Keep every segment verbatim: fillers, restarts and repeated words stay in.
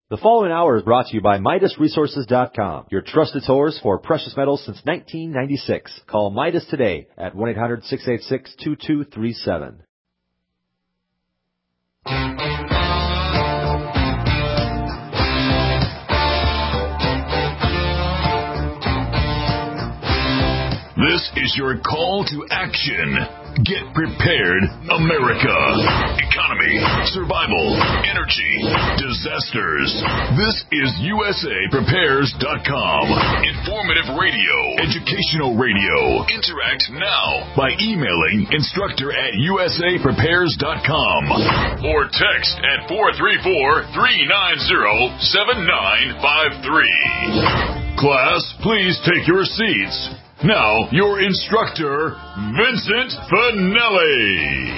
The following hour is brought to you by Midas Resources dot com, your trusted source for precious metals since nineteen ninety-six. Call Midas today at one eight hundred, six eight six, two two three seven. This is your call to action. Get prepared, America. Economy, survival, energy, disasters. This is U S A Prepares dot com. Informative radio, educational radio. Interact now by emailing instructor at U S A Prepares dot com or text at four three four, three nine zero, seven nine five three. Class, please take your seats. Now, your instructor, Vincent Finelli.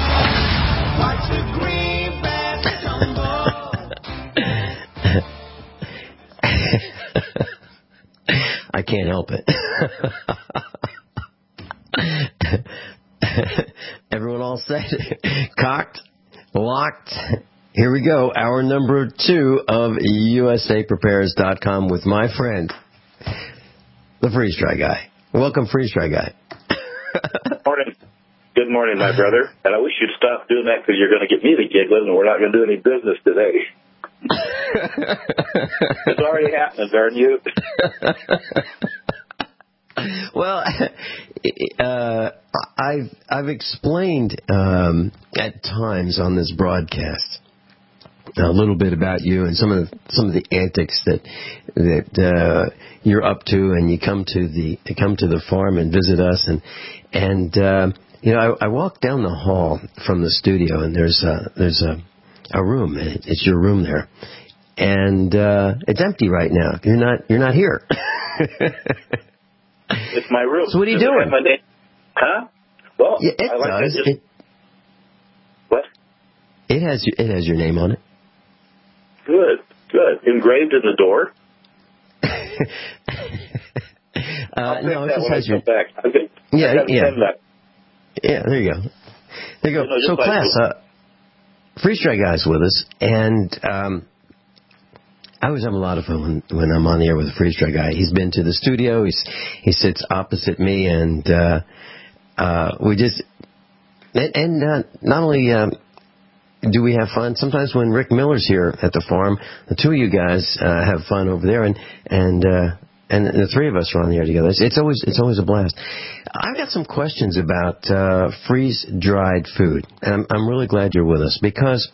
I can't help it. Everyone all set? Cocked? Locked? Here we go. Hour number two of U S A Prepares dot com with my friend, the Freeze Dry Guy. Welcome, Freeze Dry Guy. Morning. Good morning, my brother. And I wish you'd stop doing that because you're going to get me to giggling and we're not going to do any business today. It's already happening, aren't you? Well, uh, I've I've explained um, at times on this broadcast a little bit about you and some of the, some of the antics that that uh, you're up to, and you come to the you come to the farm and visit us, and and uh, you know I, I walk down the hall from the studio, and there's a, there's a a room, and it, it's your room there, and uh, it's empty right now. You're not you're not here. It's my room. So what are you doing? My name? Huh? Well, yeah, it I like does. to just... It, what? It has it has your name on it. Good, good. Engraved in the door? uh, no, it just has your... Back. Okay. Yeah, yeah. Yeah, there you go. There you go. You know, so, like class, uh, Freeze Dry Guy's with us, and um, I always have a lot of fun when, when I'm on the air with a Freeze Dry Guy. He's been to the studio. He's He sits opposite me, and uh, uh, we just... And, and uh, not only... Uh, do we have fun? Sometimes when Rick Miller's here at the farm, the two of you guys uh, have fun over there, and and uh, and the three of us are on the air together. It's, it's always it's always a blast. I've got some questions about uh, freeze-dried food, and I'm, I'm really glad you're with us, because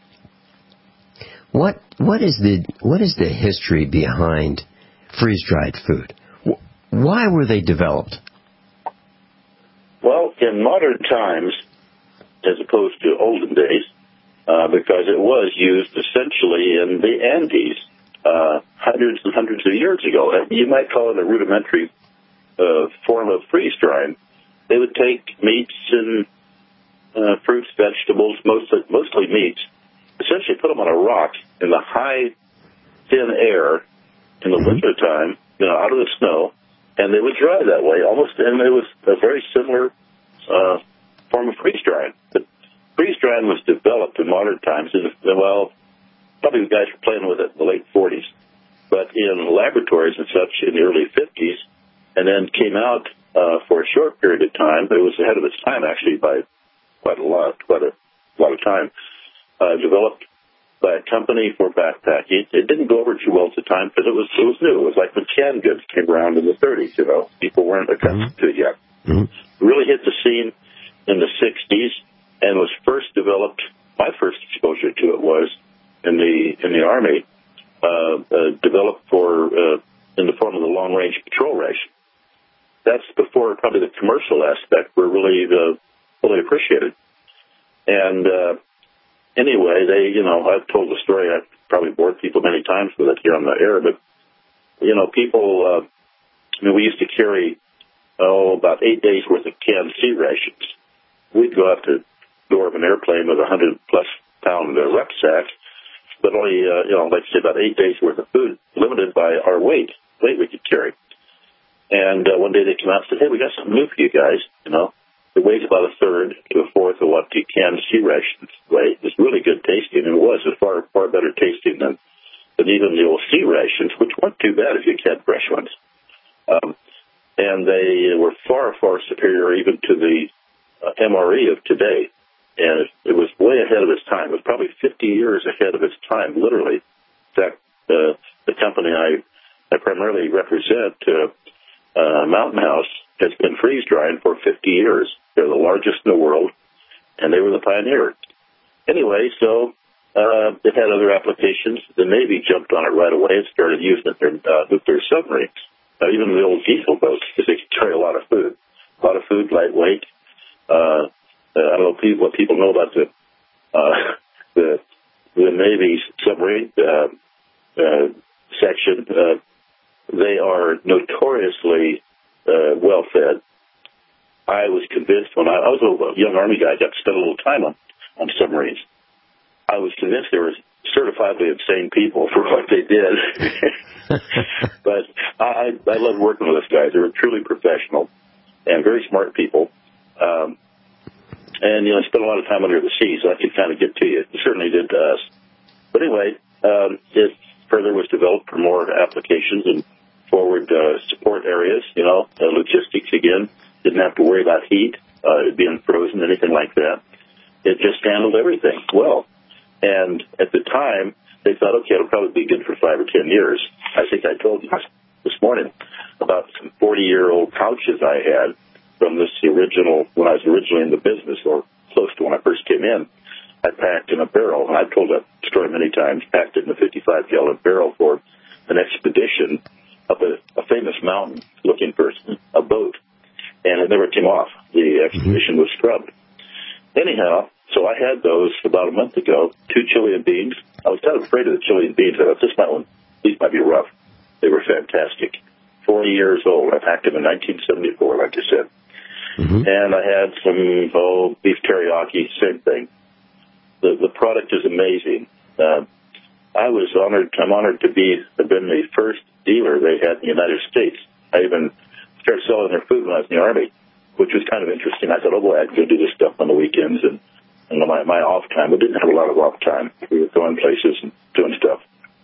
what what is the what is the history behind freeze-dried food? Why were they developed? Well, in modern times, as opposed to olden days, Uh, because it was used essentially in the Andes uh, hundreds and hundreds of years ago. You might call it a rudimentary uh, form of freeze-drying. They would take meats and uh, fruits, vegetables, mostly, mostly meats, essentially put them on a rock in the high, thin air in the winter time, you know, out of the snow, and they would dry that way. Almost, and it was a very similar uh, form of freeze-drying. Freeze-drying was developed in modern times, in, well, probably the guys were playing with it in the late forties, but in laboratories and such in the early fifties, and then came out uh, for a short period of time. It was ahead of its time, actually, by quite a lot, quite a lot of time, uh, developed by a company for backpacking. It didn't go over too well at the time because it was, it was new. It was like when canned goods came around in the thirties, you know. People weren't accustomed mm-hmm. to it yet. Mm-hmm. Really hit the scene in the sixties. And was first developed. My first exposure to it was in the in the Army, uh, uh, developed for uh, in the form of the long range patrol ration. That's before probably the commercial aspect were really uh, fully appreciated. And uh, anyway, they you know I've told the story. I've probably bored people many times with it here on the air, but you know people. Uh, I mean, we used to carry oh about eight days worth of canned sea rations. We'd go out to door of an airplane with a hundred plus pound uh, rucksack, but only, uh, you know, let's say about eight days worth of food, limited by our weight, weight we could carry. And uh, one day they came out and said, hey, we got something new for you guys, you know. It weighs about a third to a fourth of what the canned sea rations weigh. It's really good tasting, and it was. It was far, far better tasting than and even the old sea rations, which weren't too bad if you had fresh ones. Um, and they were far, far superior even to the uh, M R E of today. And it, it was way ahead of its time. It was probably fifty years ahead of its time, literally. In fact, uh, the company I, I primarily represent, uh, uh, Mountain House, has been freeze-drying for fifty years. They're the largest in the world, and they were the pioneer. Anyway, so uh, it had other applications. The Navy jumped on it right away and started using it in their uh, nuclear submarines. Uh, even the old diesel boats, because they could carry a lot of food. A lot of food, lightweight. Uh, I don't know people, what people know about the uh, the, the Navy's submarine uh, uh, section. Uh, they are notoriously uh, well-fed. I was convinced when I, I was a young Army guy, got to spend a little time on, on submarines. I was convinced they were certifiably insane people for what they did. But I, I loved working with those guys. They were truly professional and very smart people. Um, and, you know, I spent a lot of time under the sea, so I could kind of get to you. It certainly did to us. But anyway, um, it further was developed for more applications and forward uh, support areas, you know, uh, logistics again. Didn't have to worry about heat, uh, being frozen, anything like that. It just handled everything well. And at the time, they thought, okay, it'll probably be good for five or ten years. I think I told you this morning about some forty-year-old pouches I had from this original, when I was originally in the business, or close to when I first came in. I packed in a barrel, and I've told that story many times, packed it in a fifty-five gallon barrel for an expedition up a, a famous mountain looking for a boat. And it never came off. The expedition was scrubbed. Anyhow, so I had those about a month ago, two Chilean beans. I was kind of afraid of the Chilean beans. I thought, this might, these might be rough. They were fantastic. forty years old. I packed them in nineteen seventy-four, like I said. Mm-hmm. And I had some, oh, beef teriyaki, same thing. The the product is amazing. Uh, I was honored, I'm honored to be, have been the first dealer they had in the United States. I even started selling their food when I was in the Army, which was kind of interesting. I thought, oh, boy, I could go do this stuff on the weekends and, and my, my off time. I didn't have a lot of off time. We were going places and doing stuff.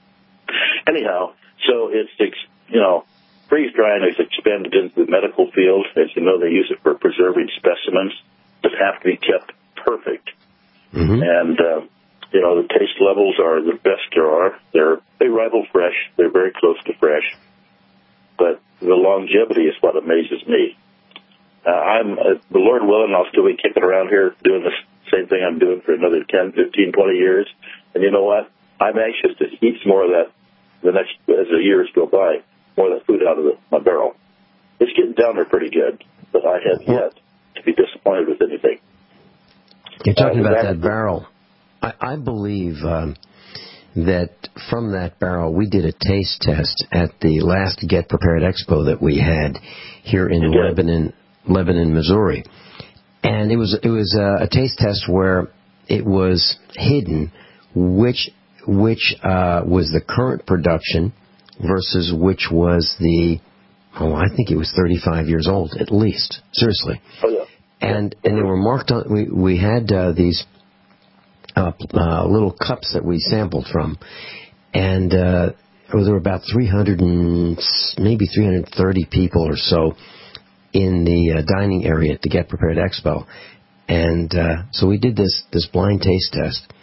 Anyhow, so it's, you know, freeze-drying is expanded into the medical field. As you know, they use it for preserving specimens that have to be kept perfect. Mm-hmm. And, uh, you know, the taste levels are the best there are. They're, they rival fresh. They're very close to fresh. But the longevity is what amazes me. Uh, I'm, uh, the Lord willing, I'll still be kicking around here doing the same thing I'm doing for another ten, fifteen, twenty years. And you know what? I'm anxious to eat some more of that the next, as the years go by, more of that food out of the, my barrel. It's getting down there pretty good, but I have yet to be disappointed with anything. You're talking uh, about that barrel. I, I believe um, that from that barrel, we did a taste test at the last Get Prepared Expo that we had here in Lebanon, Lebanon, Missouri, and it was it was a, a taste test where it was hidden which which uh, was the current production versus which was the oh I think it was thirty-five years old at least, seriously. Oh yeah. And and they were marked on. We we had uh, these. Uh, uh, little cups that we sampled from, and uh, there were about three hundred and maybe three hundred thirty people or so in the uh, dining area at the Get Prepared Expo, and uh, so we did this this blind taste test,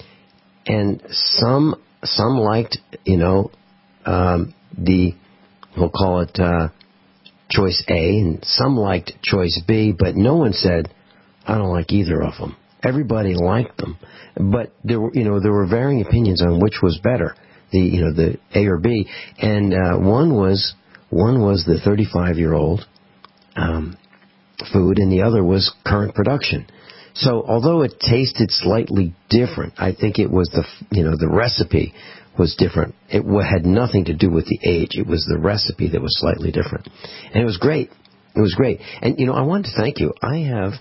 and some some liked you know um, the we'll call it uh, choice A, and some liked choice B, but no one said I don't like either of them. Everybody liked them, but there were, you know, there were varying opinions on which was better, the, you know, the A or B. And uh, one was one was the thirty-five-year-old um, food, and the other was current production. So, although it tasted slightly different, I think it was the, you know, the recipe was different. It had nothing to do with the age. It was the recipe that was slightly different, and it was great. It was great. And you know, I wanted to thank you. I have.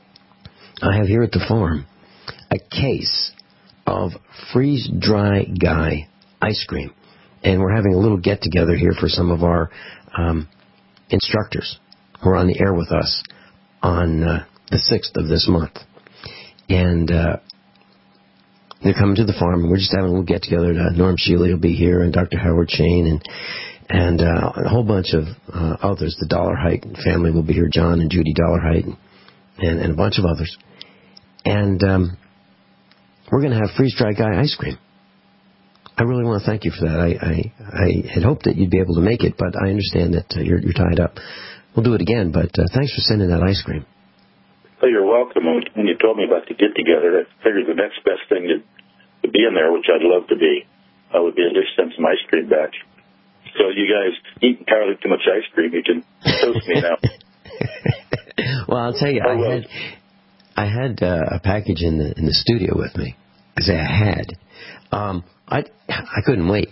I have here at the farm a case of freeze-dry guy ice cream, and we're having a little get-together here for some of our um, instructors who are on the air with us on uh, the sixth of this month. And uh, They're coming to the farm, and we're just having a little get-together. Uh, Norm Shealy will be here, and Doctor Howard Shane, and and uh, a whole bunch of uh, others. The Dollarhite family will be here, John and Judy Dollarhite, and, and a bunch of others. And um, we're going to have freeze-dried guy ice cream. I really want to thank you for that. I, I, I had hoped that you'd be able to make it, but I understand that uh, you're, you're tied up. We'll do it again, but uh, thanks for sending that ice cream. Oh, you're welcome. When you told me about the get-together, I figured the next best thing to, to be in there, which I'd love to be, uh, would be at least send some ice cream back. So you guys eat entirely too much ice cream. You can toast me now. Well, I'll tell you, oh, I well. had I had uh, a package in the in the studio with me. I say I had. Um, I I couldn't wait.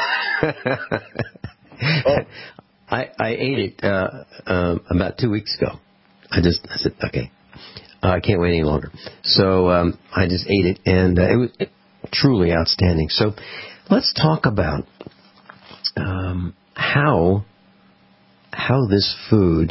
oh. I I ate it uh, um, about two weeks ago. I just I said okay. Uh, I can't wait any longer. So um, I just ate it, and uh, it was truly outstanding. So let's talk about um, how how this food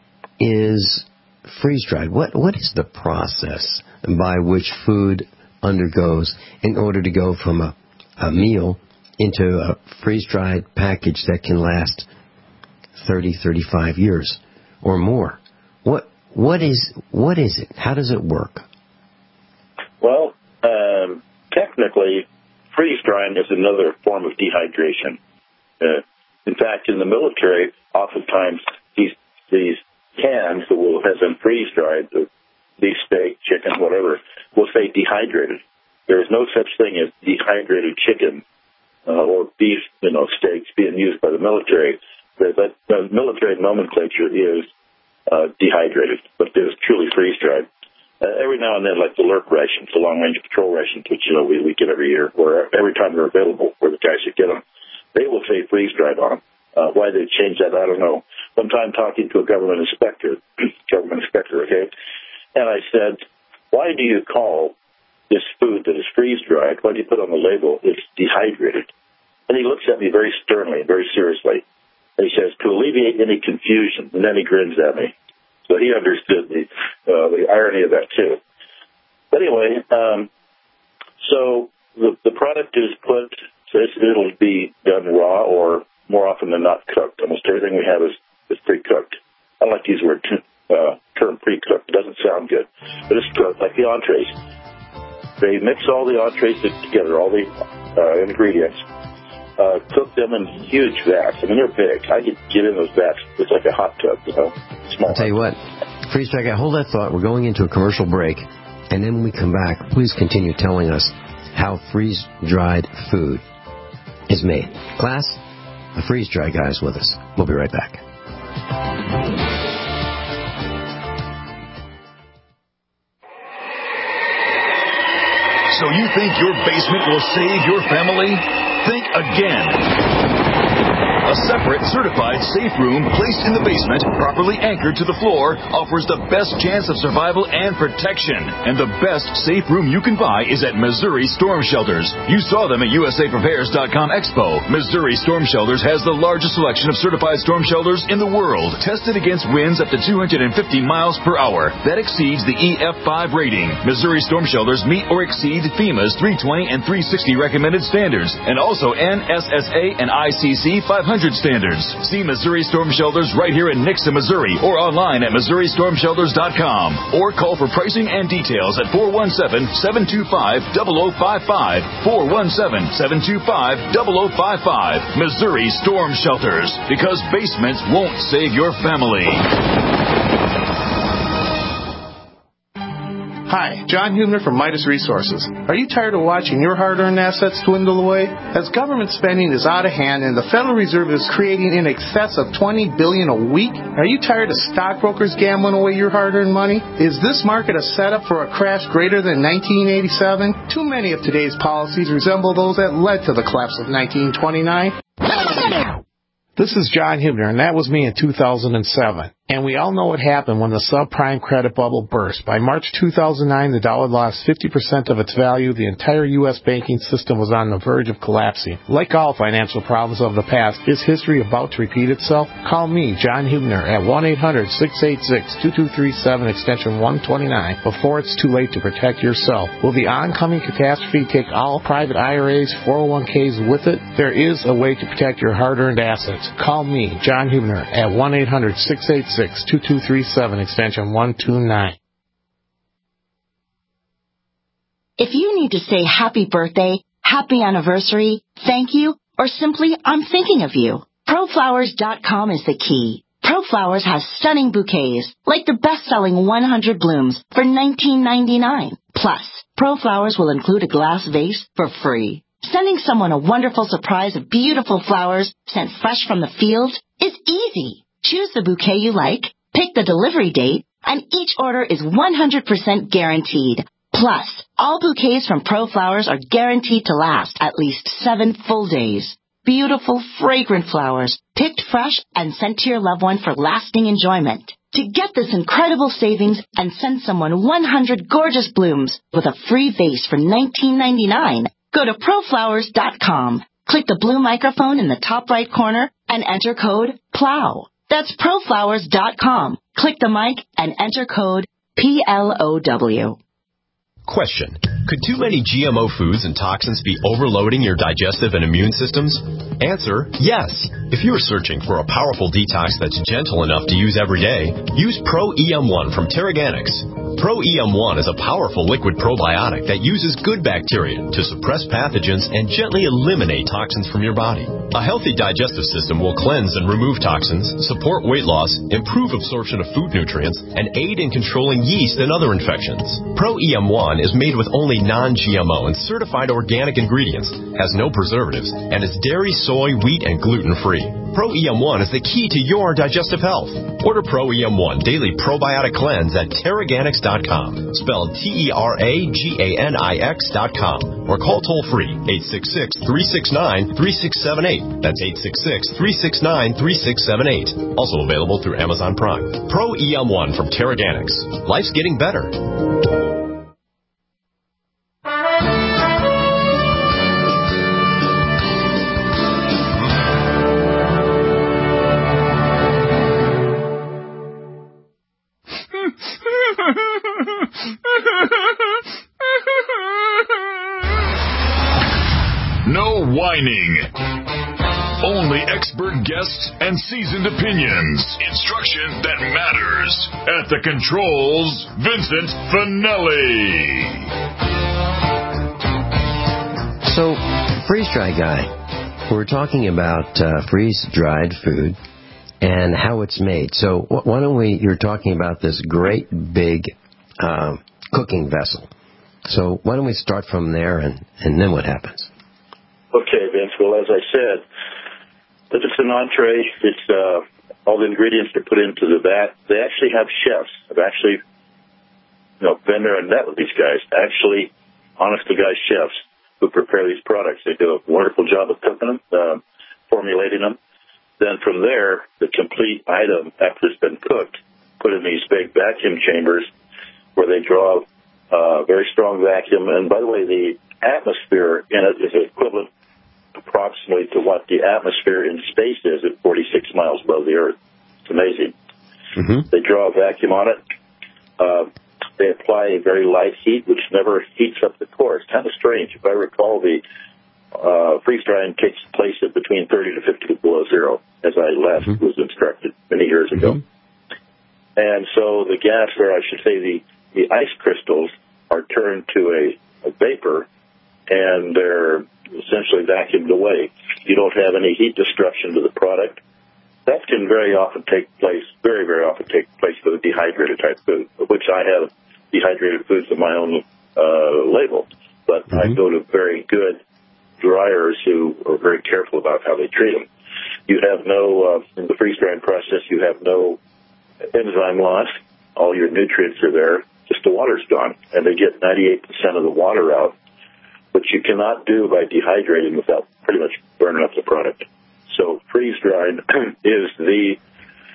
is freeze-dried. What what is the process by which food undergoes in order to go from a, a meal into a freeze-dried package that can last thirty, thirty-five years or more? What what is what is it? How does it work? Well, um, technically, freeze-drying is another form of dehydration. Uh, in fact, in the military, oftentimes these these cans that will have been freeze-dried, beef steak, chicken, whatever, will say dehydrated. There is no such thing as dehydrated chicken uh, or beef, you know, steaks being used by the military. The, the, the military nomenclature is uh, dehydrated, but it is truly freeze-dried. Uh, every now and then, like the L R C rations, the long-range patrol rations, which, you know, we, we get every year, or every time they're available, where the guys should get them, they will say freeze-dried on them. Uh, why they changed that, I don't know. One time talking to a government inspector, government inspector, okay, and I said, why do you call this food that is freeze-dried, why do you put on the label, it's dehydrated? And he looks at me very sternly, very seriously. And he says, to alleviate any confusion, and then he grins at me. So he understood the uh, the irony of that, too. But anyway, um, so the, the product is put, so it'll be done raw or more often than not cooked. Almost everything we have is, is pre-cooked. I don't like to use the word uh, term pre-cooked. It doesn't sound good. But it's cooked, like the entrees. They mix all the entrees together, all the uh, ingredients, uh, cook them in huge vats. I mean, they're big. I could get in those vats. It's like a hot tub, you know, small. I'll tell you what, Freeze Dry Guy, hold that thought. We're going into a commercial break. And then when we come back, please continue telling us how freeze-dried food is made. Class, the Freeze Dry Guy is with us. We'll be right back. So you think your basement will save your family? Think again. A separate, certified safe room placed in the basement, properly anchored to the floor, offers the best chance of survival and protection. And the best safe room you can buy is at Missouri Storm Shelters. You saw them at U S A Prepares dot com Expo. Missouri Storm Shelters has the largest selection of certified storm shelters in the world, tested against winds up to two hundred fifty miles per hour. That exceeds the E F five rating. Missouri Storm Shelters meet or exceed FEMA's three twenty and three sixty recommended standards, and also N S S A and I C C five hundred standards. See Missouri Storm Shelters right here in Nixa, Missouri, or online at Missouri Storm Shelters dot com, or call for pricing and details at four one seven, seven two five, zero zero five five, four one seven, seven two five, zero zero five five. Missouri Storm Shelters, because basements won't save your family. Hi, John Hubner from Midas Resources. Are you tired of watching your hard-earned assets dwindle away? As government spending is out of hand and the Federal Reserve is creating in excess of twenty billion dollars a week, are you tired of stockbrokers gambling away your hard-earned money? Is this market a setup for a crash greater than nineteen eighty-seven? Too many of today's policies resemble those that led to the collapse of nineteen twenty-nine. This is John Hubner, and that was me in two thousand seven. And we all know what happened when the subprime credit bubble burst. By March two thousand nine, the dollar lost fifty percent of its value. The entire U S banking system was on the verge of collapsing. Like all financial problems of the past, is history about to repeat itself? Call me, John Hubner, at one eight hundred, six eight six, two two three seven, extension one twenty-nine, before it's too late to protect yourself. Will the oncoming catastrophe take all private I R As, four oh one k's with it? There is a way to protect your hard-earned assets. Call me, John Hubner, at one eight hundred, six eight six, two two three seven, extension one two nine. If you need to say happy birthday, happy anniversary, thank you, or simply I'm thinking of you, pro flowers dot com is the key. ProFlowers has stunning bouquets, like the best-selling one hundred blooms for nineteen ninety-nine. Plus, ProFlowers will include a glass vase for free. Sending someone a wonderful surprise of beautiful flowers sent fresh from the fields is easy. Choose the bouquet you like, pick the delivery date, and each order is one hundred percent guaranteed. Plus, all bouquets from ProFlowers are guaranteed to last at least seven full days. Beautiful, fragrant flowers, picked fresh and sent to your loved one for lasting enjoyment. To get this incredible savings and send someone one hundred gorgeous blooms with a free vase for nineteen ninety-nine, go to pro flowers dot com. Click the blue microphone in the top right corner and enter code P L O W. That's pro flowers dot com. Click the mic and enter code P L O W. Question. Could too many G M O foods and toxins be overloading your digestive and immune systems? Answer, yes. If you are searching for a powerful detox that's gentle enough to use every day, use Pro E M one from Terraganics. Pro E M one is a powerful liquid probiotic that uses good bacteria to suppress pathogens and gently eliminate toxins from your body. A healthy digestive system will cleanse and remove toxins, support weight loss, improve absorption of food nutrients, and aid in controlling yeast and other infections. Pro E M one is made with only non-G M O and certified organic ingredients, has no preservatives, and is dairy, soy, wheat, and gluten-free. Pro E M one is the key to your digestive health. Order Pro E M one Daily Probiotic Cleanse at Terraganics dot com, spelled T E R A G A N I X dot com, or call toll-free eight six six, three six nine, three six seven eight. That's eight six six, three six nine, three six seven eight. Also available through Amazon Prime. Pro E M one from Terraganics. Life's getting better. No whining. Only expert guests and seasoned opinions. Instruction that matters. At the controls, Vincent Finelli. So, freeze-dry guy, we're talking about uh, freeze-dried food and how it's made. So why don't we, you're talking about this great big uh, cooking vessel. So why don't we start from there, and, and then what happens? Okay, Vince. Well, as I said, if it's an entree, it's uh, all the ingredients are put into the vat. They actually have chefs. I've actually, you know, been there and met with these guys. Actually, honest-to-God chefs who prepare these products. They do a wonderful job of cooking them, uh, formulating them. Then from there, the complete item, after it's been cooked, put in these big vacuum chambers where they draw a very strong vacuum. And by the way, the atmosphere in it is equivalent approximately to what the atmosphere in space is at forty-six miles above the Earth. It's amazing. Mm-hmm. They draw a vacuum on it. Uh, they apply a very light heat, which never heats up the core. It's kind of strange. If I recall, the uh, freeze-drying takes place at between thirty to fifty below zero, as I left, mm-hmm. was instructed many years ago. Mm-hmm. And so the gas, or I should say the, the ice crystals, are turned to a, a vapor, and they're essentially vacuumed away. You don't have any heat destruction to the product. That can very often take place, very, very often take place with a dehydrated type food, of which I have dehydrated foods in my own uh, label. But mm-hmm. I go to very good dryers who are very careful about how they treat them. You have no, uh, in the freeze-drying process, you have no enzyme loss. All your nutrients are there. Just the water's gone, and they get ninety-eight percent of the water out, which you cannot do by dehydrating without pretty much burning up the product. So freeze-dried is the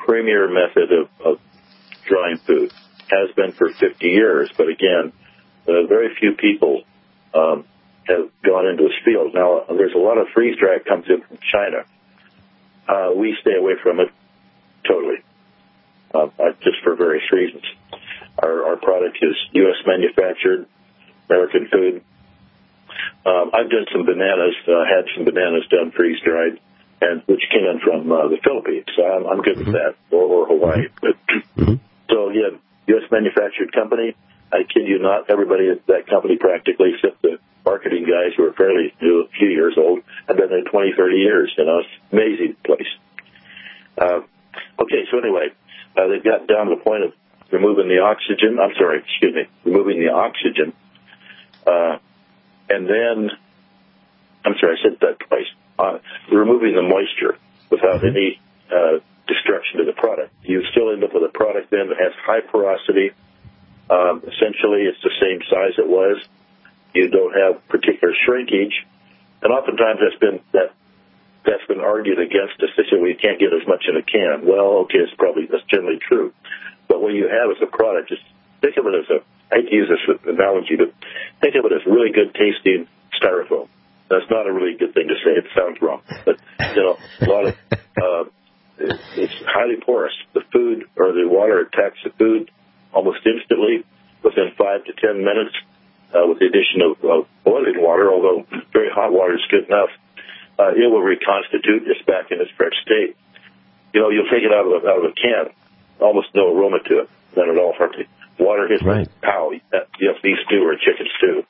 premier method of, of drying food. Has been for fifty years, but again, uh, very few people um, have gone into this field. Now, there's a lot of freeze-dry that comes in from China. Uh, we stay away from it totally, uh, just for various reasons. Our, our product is U S manufactured, American food. Um, I've done some bananas, uh, had some bananas done freeze-dried, and which came in from uh, the Philippines. So I'm, I'm good with that, or, or Hawaii. But, so, yeah, U S manufactured company. I kid you not, everybody at that company practically, except the marketing guys who are fairly new, a few years old, have been there twenty, thirty years. You know, it's an amazing place. Uh, okay, so anyway, uh, they've got down to the point of removing the oxygen. I'm sorry, excuse me, removing the oxygen. Uh, and then, I'm sorry, I said that twice. Uh, removing the moisture without any uh, destruction to the product. You still end up with a product then that has high porosity. Um, essentially, it's the same size it was. You don't have particular shrinkage, and oftentimes that's been that that's been argued against us. They say, well, you can't get as much in a can. Well, okay, it's probably that's generally true, but what you have is a product. Just think of it as a. I hate to use this analogy, but think of it as really good tasting styrofoam. That's not a really good thing to say. It sounds wrong, but you know, a lot of uh, it, it's highly porous. The food or the water attacks the food almost instantly within five to ten minutes. Uh, with the addition of, of boiling water, although very hot water is good enough, uh, it will reconstitute this back in its fresh state. You know, you'll take it out of a, out of a can, almost no aroma to it, none at all. Hardly. Water hits right. it, pow, you have beef stew or chicken stew.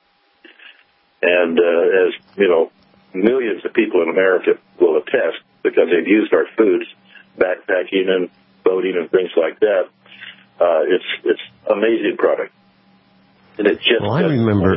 And uh, as, you know, millions of people in America will attest, because they've used our foods, backpacking and boating and things like that, uh, it's it's amazing product. And it just well, I remember,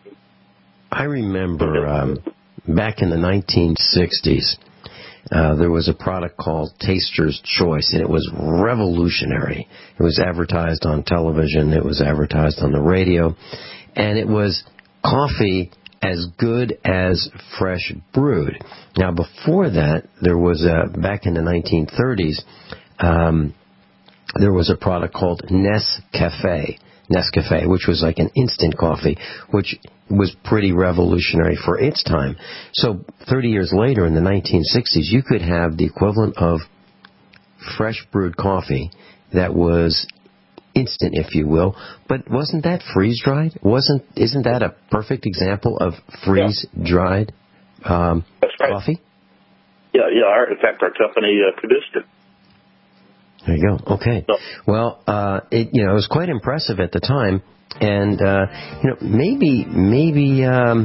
I remember um, back in the nineteen sixties, uh, there was a product called Taster's Choice, and it was revolutionary. It was advertised on television, it was advertised on the radio, and it was coffee as good as fresh brewed. Now, before that, there was a, back in the nineteen thirties, um, there was a product called Nescafe. Nescafe, which was like an instant coffee, which was pretty revolutionary for its time. So thirty years later, in the nineteen sixties, you could have the equivalent of fresh brewed coffee that was instant, if you will. But wasn't that freeze-dried? Wasn't Isn't that a perfect example of freeze-dried um, That's right. coffee? Yeah, yeah. Our, in fact, our company uh, produced it. There you go. Okay. Well, uh, it you know it was quite impressive at the time, and uh, you know maybe maybe um,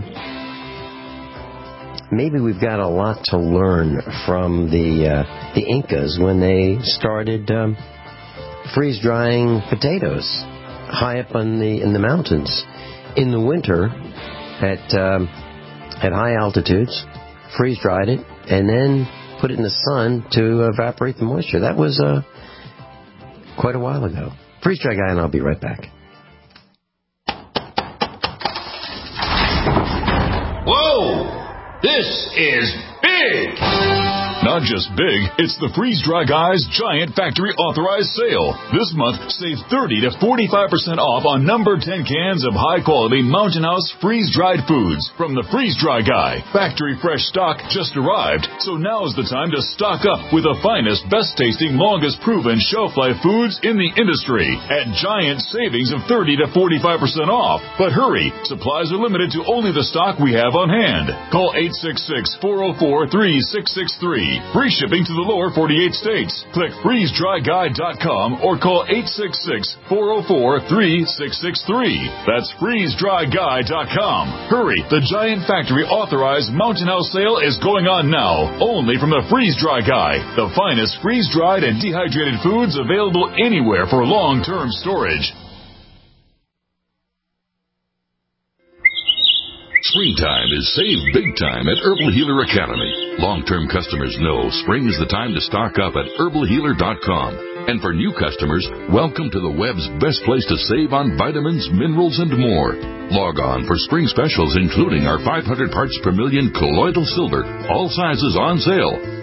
maybe we've got a lot to learn from the uh, the Incas when they started um, freeze drying potatoes high up in the in the mountains in the winter at um, at high altitudes, freeze dried it, and then put it in the sun to evaporate the moisture. That was a uh, quite a while ago. Freeze Dry Guy, and I'll be right back. Whoa! This is big! Not just big, it's the Freeze Dry Guy's Giant Factory Authorized Sale. This month, save thirty to forty-five percent off on number ten cans of high-quality Mountain House freeze-dried foods from the Freeze Dry Guy. Factory fresh stock just arrived, so now's the time to stock up with the finest, best-tasting, longest-proven shelf-life foods in the industry at giant savings of thirty to forty-five percent off. But hurry, supplies are limited to only the stock we have on hand. Call eight six six, four oh four, three six six three. Free shipping to the lower forty-eight states. Click freeze dry guy dot com or call eight six six, four oh four, three six six three. That's freeze dry guy dot com. Hurry, the Giant Factory Authorized Mountain House Sale is going on now, only from the Freeze Dry Guy, the finest freeze-dried and dehydrated foods available anywhere for long-term storage. Springtime is save big time at Herbal Healer Academy. Long-term customers know spring is the time to stock up at herbal healer dot com. And for new customers, welcome to the web's best place to save on vitamins, minerals, and more. Log on for spring specials including our five hundred parts per million colloidal silver, all sizes on sale.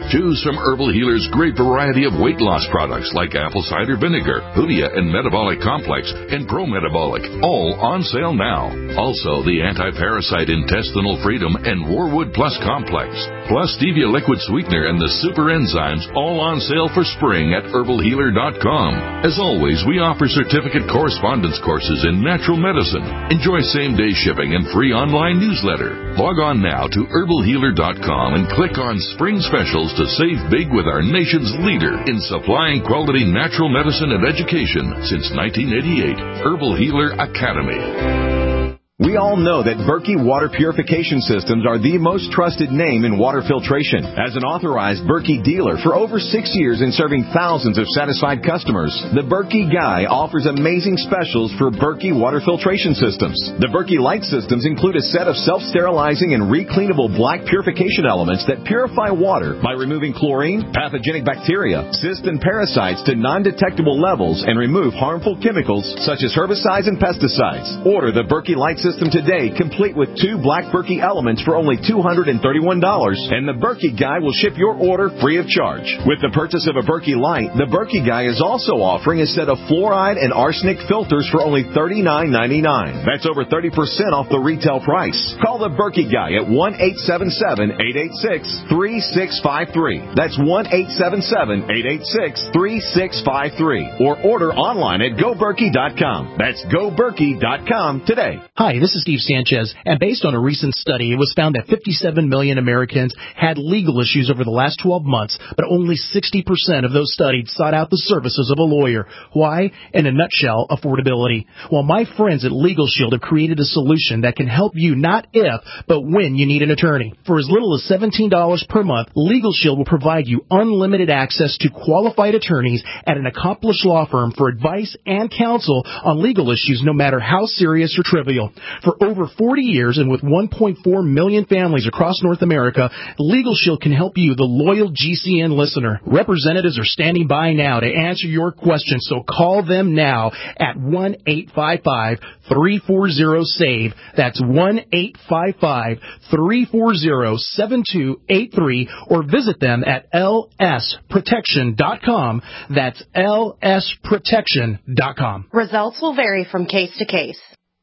Choose from Herbal Healer's great variety of weight loss products like apple cider vinegar, Hoodia and Metabolic Complex, and Pro Metabolic, all on sale now. Also, the Anti-Parasite Intestinal Freedom and Warwood Plus Complex, plus Stevia Liquid Sweetener and the Super Enzymes, all on sale for spring at herbal healer dot com. As always, we offer certificate correspondence courses in natural medicine. Enjoy same-day shipping and free online newsletter. Log on now to herbal healer dot com and click on Spring Specials to save big with our nation's leader in supplying quality natural medicine and education since nineteen eighty-eight, Herbal Healer Academy. We all know that Berkey Water Purification Systems are the most trusted name in water filtration. As an authorized Berkey dealer for over six years and serving thousands of satisfied customers, the Berkey Guy offers amazing specials for Berkey Water Filtration Systems. The Berkey Light Systems include a set of self-sterilizing and recleanable black purification elements that purify water by removing chlorine, pathogenic bacteria, cysts, and parasites to non-detectable levels and remove harmful chemicals such as herbicides and pesticides. Order the Berkey Light System today, complete with two black Berkey elements for only two hundred thirty-one dollars, and the Berkey Guy will ship your order free of charge. With the purchase of a Berkey Light, the Berkey Guy is also offering a set of fluoride and arsenic filters for only thirty-nine ninety-nine. That's over thirty percent off the retail price. Call the Berkey Guy at one eight seven seven, eight eight six, three six five three. That's one eight seven seven, eight eight six, three six five three. Or order online at go berkey dot com. That's go berkey dot com today. Hi, this is Steve Sanchez, and based on a recent study, it was found that fifty-seven million Americans had legal issues over the last twelve months, but only sixty percent of those studied sought out the services of a lawyer. Why? In a nutshell, affordability. Well, my friends at Legal Shield have created a solution that can help you not if, but when you need an attorney. For as little as seventeen dollars per month, Legal Shield will provide you unlimited access to qualified attorneys at an accomplished law firm for advice and counsel on legal issues, no matter how serious or trivial. For over forty years and with one point four million families across North America, Legal Shield can help you, the loyal G C N listener. Representatives are standing by now to answer your questions, so call them now at one eight five five, three four zero, S A V E. That's one eight five five, three four zero, seven two eight three, or visit them at L S protection dot com. That's L S protection dot com. Results will vary from case to case.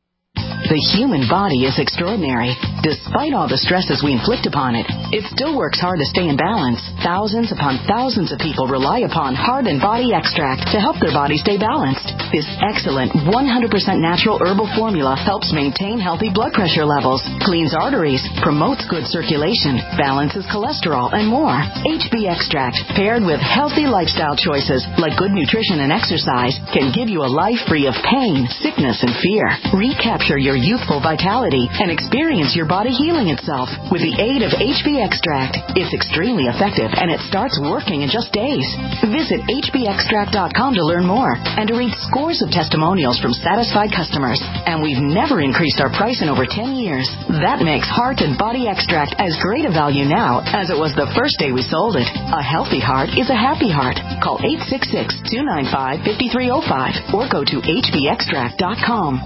The human body is extraordinary. Despite all the stresses we inflict upon it, it still works hard to stay in balance. Thousands upon thousands of people rely upon Heart and Body Extract to help their body stay balanced. This excellent one hundred percent natural herbal formula helps maintain healthy blood pressure levels, cleans arteries, promotes good circulation, balances cholesterol, and more. H B Extract, paired with healthy lifestyle choices like good nutrition and exercise, can give you a life free of pain, sickness, and fear. Recapture your youthful vitality and experience your body healing itself with the aid of H B Extract. It's extremely effective and it starts working in just days. Visit H B extract dot com to learn more and to read scores of testimonials from satisfied customers. And we've never increased our price in over ten years. That makes Heart and Body Extract as great a value now as it was the first day we sold it. A healthy heart is a happy heart. Call eight six six, two nine five, five three zero five or go to H B extract dot com.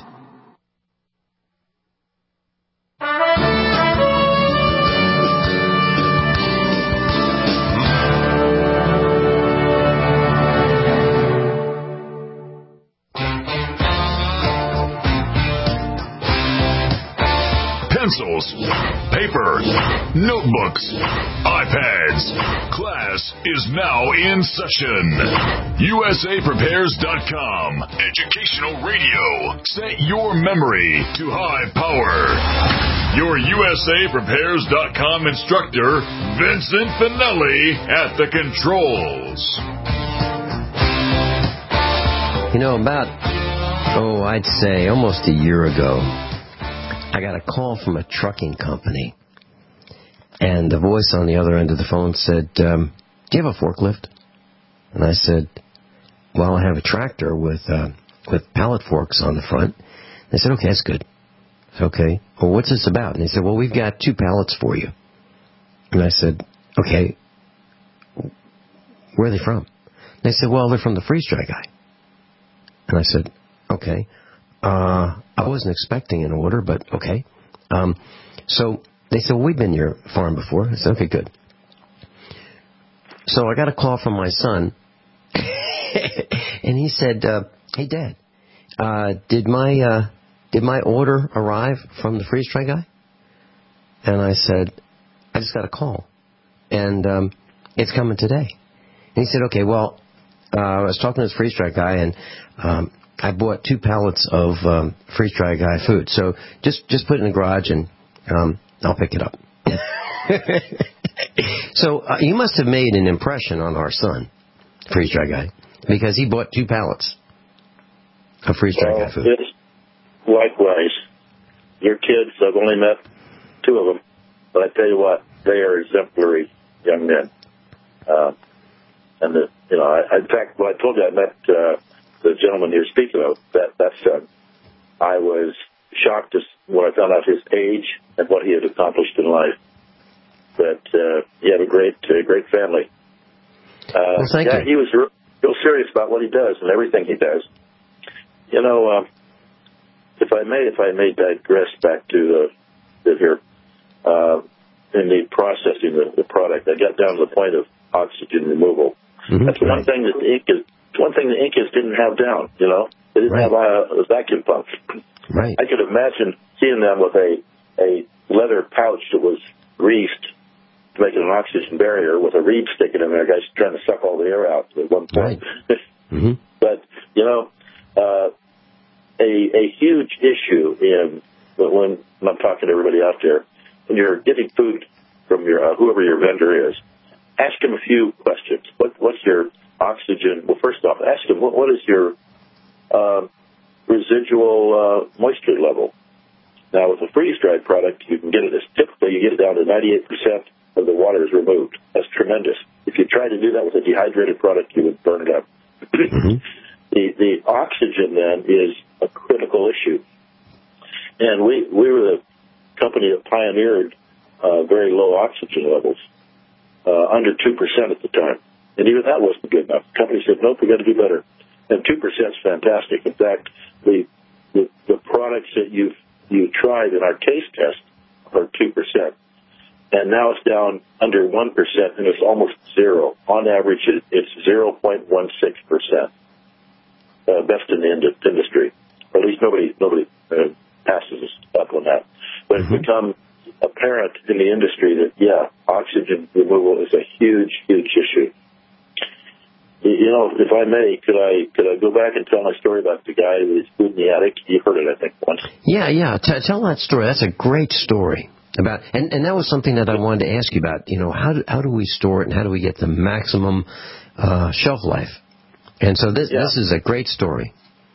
Pencils, paper, notebooks, iPads. Class is now in session. U S A Prepares dot com. Educational radio. Set your memory to high power. Your U S A Prepares dot com instructor, Vincent Finelli, at the controls. You know, about, oh, I'd say almost a year ago, I got a call from a trucking company, and the voice on the other end of the phone said, um, do you have a forklift? And I said, well, I have a tractor with uh, with pallet forks on the front. They said, okay, that's good. I said, okay, well, what's this about? And they said, well, we've got two pallets for you. And I said, okay, where are they from? They said, well, they're from the freeze dry guy. And I said, okay. Uh, I wasn't expecting an order, but okay. Um, so they said, well, we've been to your farm before. I said, okay, good. so I got a call from my son, and he said, uh, "Hey, Dad, uh, did my uh, did my order arrive from the freeze dry guy?" And I said, "I just got a call, and um, it's coming today." And he said, "Okay, well, uh, I was talking to this freeze dry guy, and um, I bought two pallets of um, freeze dry guy food. So just just put it in the garage, and um, I'll pick it up." So uh, you must have made an impression on our son, freeze dry guy, because he bought two pallets of freeze dry well, guy food. It's likewise, your kids, I've only met two of them, but I tell you what, they are exemplary young men. Uh, and the, you know, I, in fact, when I told you I met uh, the gentleman you're speaking of, that that son, I was shocked as when I found out his age and what he had accomplished in life. But uh, he had a great, uh, great family. Uh, well, thank yeah, you. he was re- real serious about what he does and everything he does. You know, uh, if I may, if I may digress back to uh, here uh, in the processing of the product, I got down to the point of oxygen removal. Mm-hmm. That's one thing that the Incas, one thing the Incas didn't have down. You know, they didn't right. have a, a vacuum pump. Right. I could imagine seeing them with a a leather pouch that was greased to make it an oxygen barrier with a reed sticking in there, guys trying to suck all the air out at one point. Right. Mm-hmm. But, you know, uh, a, a huge issue in when, when I'm talking to everybody out there, when you're getting food from your uh, whoever your vendor is, ask them a few questions. What, what's your oxygen? Well, first off, ask them, what, what is your uh, residual uh, moisture level? Now, with a freeze-dried product, you can get it as typically you get it down to ninety-eight percent of the water is removed. That's tremendous. If you try to do that with a dehydrated product, you would burn it up. Mm-hmm. The the oxygen then is a critical issue, and we we were the company that pioneered uh, very low oxygen levels, uh, under two percent at the time, and even that wasn't good enough. The company said, "Nope, we got to do better." And two percent is fantastic. In fact, the the, the products that you've you tried in our taste test are two percent. And now it's down under one percent, and it's almost zero. On average, it's zero point one six percent. Uh, best in the ind- industry. Or at least nobody nobody uh, passes us up on that. But mm-hmm. it's become apparent in the industry that, yeah, oxygen removal is a huge, huge issue. You know, if I may, could I could I go back and tell my story about the guy who was food in the attic? You heard it, I think, once. Yeah, yeah. T- tell that story. That's a great story. About and, and that was something that I wanted to ask you about. You know, how do, how do we store it and how do we get the maximum uh, shelf life? And so this yeah. this is a great story.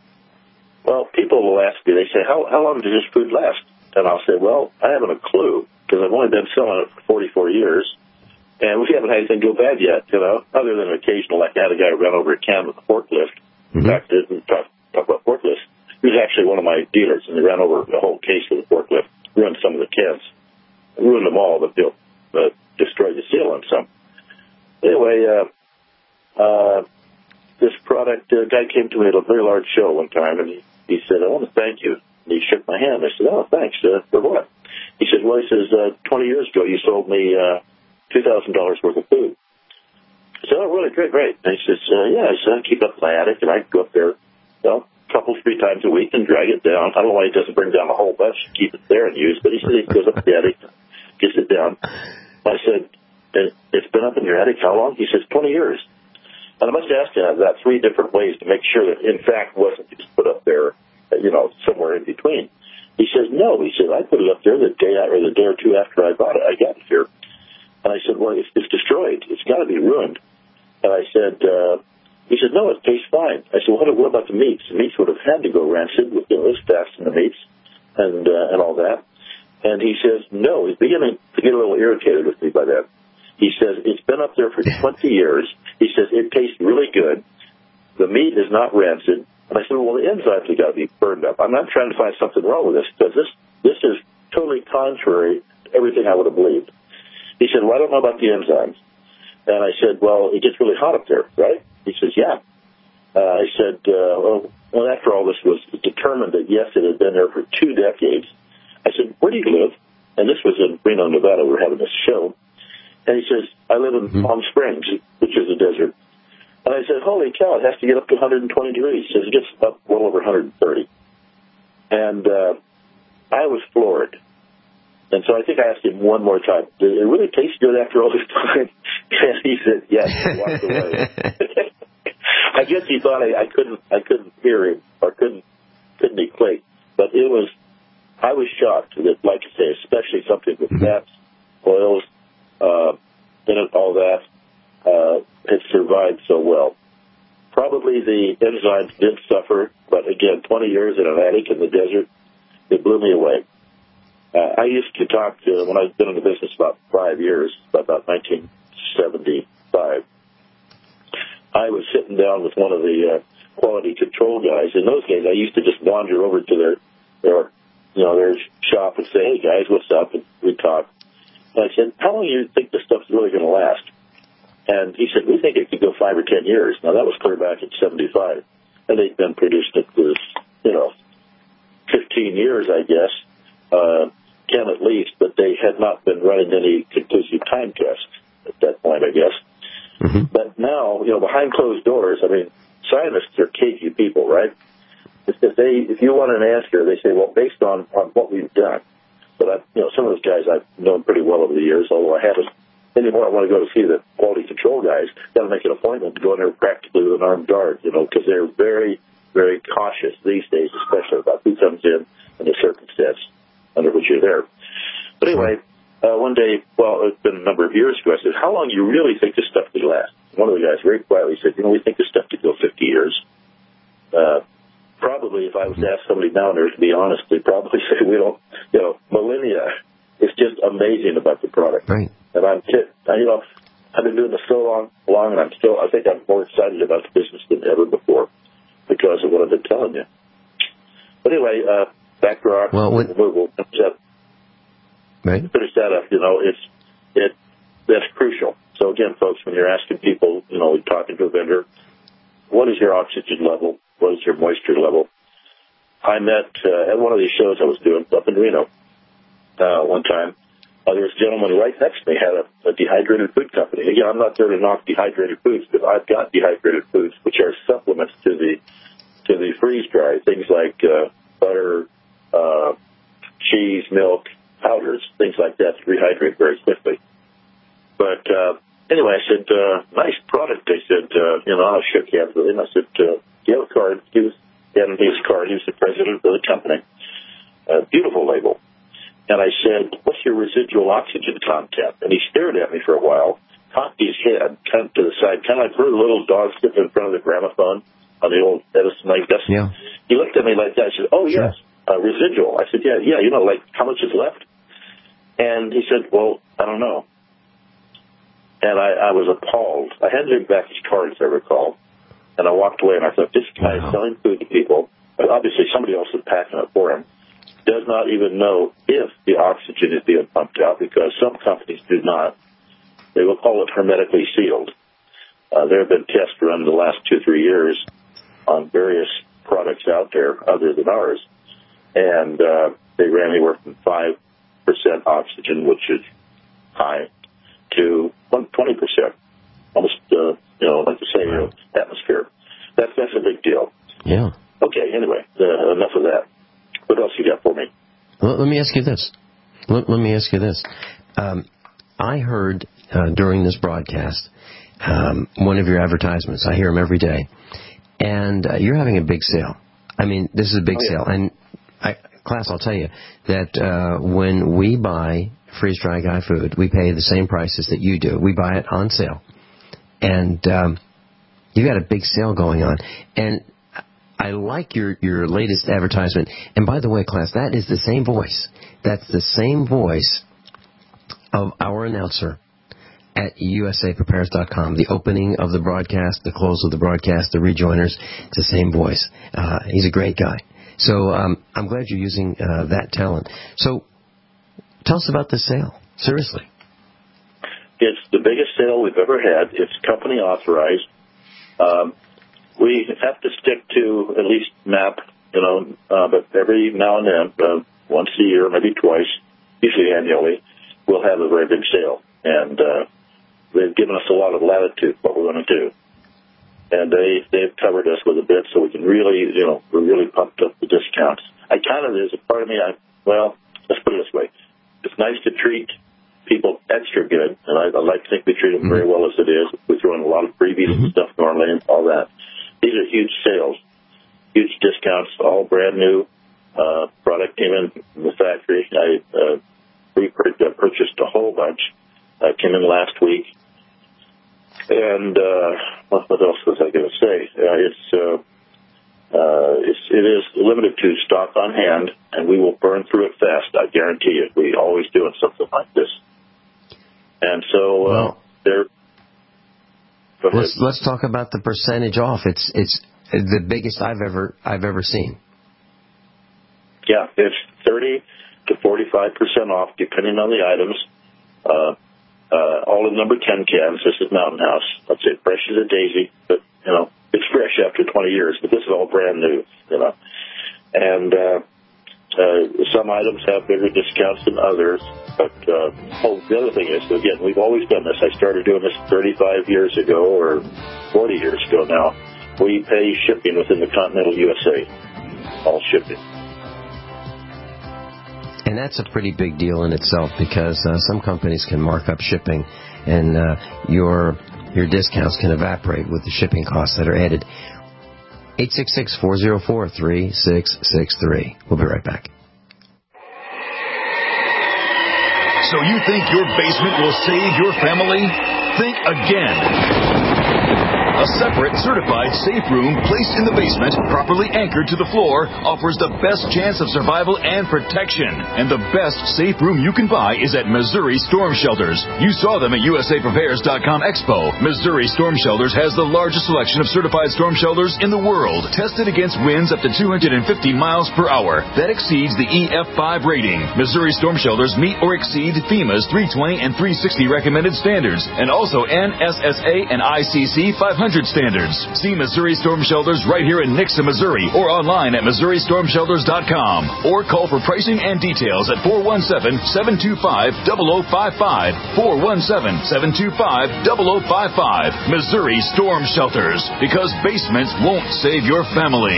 Well, people will ask me, they say, how how long does this food last? And I'll say, well, I haven't a clue because I've only been selling it for forty-four years. And we haven't had anything go bad yet, you know, other than an occasional, like I had a guy run over a can with a forklift. Mm-hmm. In fact, we talk, talk about forklifts. He was actually one of my dealers, and he ran over the whole case with a forklift, ruined some of the cans. Ruined them all, but they'll uh, destroy the seal on some. Anyway, uh, uh, this product, a uh, guy came to me at a very large show one time, and he, he said, "I want to thank you." And he shook my hand. I said, "Oh, thanks. Uh, for what?" He said, "Well, he says, uh, twenty years ago, you sold me uh, two thousand dollars worth of food." I said, "Oh, really? Great, great." And he says, uh, "Yeah," I said, "I keep up my attic, and I go up there, well, a couple, three times a week and drag it down. I don't know why he doesn't bring down a whole bunch and keep it there and use, but he said he goes up the attic, gets it down." I said, "It's been up in your attic how long?" He says, twenty years. And I must ask him about three different ways to make sure that, in fact, wasn't just put up there, you know, somewhere in between. He says, "No." He said, "I put it up there the day or the day or two after I bought it. I got it here." And I said, "Well, it's, it's destroyed. It's got to be ruined." And I said, uh, he said, "No, it tastes fine." I said, "What, what about the meats? The meats would have had to go rancid with the those fats in the meats and uh, and all that." And he says, "No." He's beginning to get a little irritated with me by that. He says, "It's been up there for twenty years. He says, "It tastes really good. The meat is not rancid." And I said, "Well, the enzymes have got to be burned up. I'm not trying to find something wrong with this, because this, this is totally contrary to everything I would have believed." He said, "Well, I don't know about the enzymes." And I said, "Well, it gets really hot up there, right?" He says, "Yeah." Uh, I said, uh, well, well, after all this was determined that, yes, it had been there for two decades. I said, "Where do you live?" And this was in Reno, Nevada. We were having this show. And he says, I live in mm-hmm. Palm Springs, which is a desert. And I said, holy cow, it has to get up to one hundred twenty degrees. He says, it gets up well over one hundred thirty. And uh, I was floored. And so I think I asked him one more time, did it really taste good after all this time? And he said, yes, and walked away. I guess he thought I, I couldn't I couldn't hear him or couldn't couldn't equate. But it was, I was shocked that, like I say, especially something with fats, oils, uh, in it, all that, uh, it survived so well. Probably the enzymes did suffer, but again, twenty years in an attic in the desert, it blew me away. Uh, I used to talk to, when I've been in the business about five years, about nineteen seventy-five, I was sitting down with one of the uh, quality control guys. In those days, I used to just wander over to their, their, you know, their shop and say, hey, guys, what's up? And we'd talk. And I said, how long do you think this stuff's really going to last? And he said, we think it could go five or ten years. Now, that was clear back in seventy-five. And they'd been produced at this, you know, fifteen years, I guess, uh, ten at least, but they had not been running any conclusive time tests at that point, I guess. Mm-hmm. But now, you know, behind closed doors, I mean, scientists are cagey people, right? If they, if you want an answer, they say, well, based on, on what we've done. But, I, you know, some of those guys I've known pretty well over the years, although I haven't anymore. I want to go to see the quality control guys. Got to make an appointment to go in there practically with an armed guard, you know, because they're very, very cautious these days, especially about who comes in and the circumstance under which you're there. But anyway, uh, one day, well, it's been a number of years ago, I said, how long do you really think this stuff could last? One of the guys very quietly said, you know, we think this stuff could go fifty years. Uh, probably if I was to ask somebody down there, to be honest, they'd probably say we don't, you know, millennia. It's just amazing about the product. Right. And I'm, you know, I've been doing this so long, long, and I'm still, I think I'm more excited about the business than ever before because of what I've been telling you. But anyway, uh, back to our well, when, removal. Right. To finish that up, you know, it's, it, that's crucial. So again, folks, when you're asking people, you know, talking to a vendor, what is your oxygen level? What is your moisture level? I met, uh, at one of these shows I was doing up in Reno, uh, one time. Uh, there was a gentleman right next to me had a, a dehydrated food company. Again, I'm not there to knock dehydrated foods, but I've got dehydrated foods, which are supplements to the to the freeze dry, things like uh, butter, uh, cheese, milk, powders, things like that to rehydrate very quickly. But uh, anyway, I said, uh, nice product. They said, uh, you know, I shook hands with him. I said, uh, do you have a card? He was, he had his card. He was the president of the company. Uh, beautiful label. And I said, what's your residual oxygen content? And he stared at me for a while, cocked his head kind of to the side, kind of like a little dog sitting in front of the gramophone on the old Edison like this. Yeah. He looked at me like that. I said, oh, yes, sure. uh, residual. I said, yeah, yeah, you know, like how much is left? And he said, well, I don't know. And I, I was appalled. I handed him back his card, as I recall. And I walked away, and I thought, this guy wow. is selling food to people. But obviously, somebody else is packing it for him. Does not even know if the oxygen is being pumped out, because some companies do not. They will call it hermetically sealed. Uh, there have been tests run the last two, three years on various products out there other than ours. And uh, they ran anywhere from five percent oxygen, which is high, to twenty percent, almost, uh, you know, like to say, uh, atmosphere. That's, that's a big deal. Yeah. Okay, anyway, uh, enough of that. What else you got for me? Well, let me ask you this. Let, let me ask you this. Um, I heard uh, during this broadcast um, one of your advertisements. I hear them every day. And uh, you're having a big sale. I mean, this is a big oh, yeah. sale. And, I, class, I'll tell you that uh, when we buy Freeze-Dry Guy food, we pay the same prices that you do. We buy it on sale. And um, you got a big sale going on. And I like your, your latest advertisement. And by the way, class, that is the same voice. That's the same voice of our announcer at U S A Prepares dot com. The opening of the broadcast, the close of the broadcast, the rejoiners, it's the same voice. Uh, he's a great guy. So um, I'm glad you're using uh, that talent. So tell us about this sale. Seriously. It's the biggest sale we've ever had. It's company authorized. Um, We have to stick to at least M A P, you know, uh, but every now and then, uh, once a year, maybe twice, usually annually, we'll have a very big sale. And uh, they've given us a lot of latitude what we're going to do. And they, they've covered us with a bit so we can really, you know, we're really pumped up the discounts. I kind of, there's a part of me, I, well, let's put it this way. It's nice to treat people extra good, and I, I like to think we treat them very well as it is. We throw in a lot of freebies and stuff normally and all that. These are huge sales, huge discounts, all brand new. Uh, product came in from the factory. I uh, re- purchased a whole bunch. Uh, came in last week. And uh, what else was I going to say? Uh, it's, uh, uh, it's it is limited to stock on hand, and we will burn through it fast. I guarantee it. We always do in something like this. And so uh, well, there. Let's let's talk about the percentage off. It's it's the biggest I've ever I've ever seen. Yeah, it's thirty to forty-five percent off, depending on the items. Uh, uh, all in number ten cans. This is Mountain House. Let's say fresh as a daisy, but you know it's fresh after twenty years. But this is all brand new, you know. And uh, uh, some items have bigger discounts than others. But uh, oh, the other thing is, again, we've always done this. I started doing this thirty-five years ago, or forty years ago now. We pay shipping within the continental U S A, all shipping. And that's a pretty big deal in itself because uh, some companies can mark up shipping, and uh, your your discounts can evaporate with the shipping costs that are added. eight six six, four oh four, three six six three. We'll be right back. So you think your basement will save your family? Think again. A separate, certified safe room placed in the basement, properly anchored to the floor, offers the best chance of survival and protection. And the best safe room you can buy is at Missouri Storm Shelters. You saw them at U S A Prepares dot com Expo. Missouri Storm Shelters has the largest selection of certified storm shelters in the world, tested against winds up to two hundred fifty miles per hour. That exceeds the E F five rating. Missouri Storm Shelters meet or exceed FEMA's three twenty and three sixty recommended standards, and also N S S A and I C C five hundred standards. See Missouri Storm Shelters right here in Nixa, Missouri, or online at Missouri Storm Shelters dot com, or call for pricing and details at four one seven, seven two five, zero zero five five, four one seven, seven two five, zero zero five five. Missouri Storm Shelters, because basements won't save your family.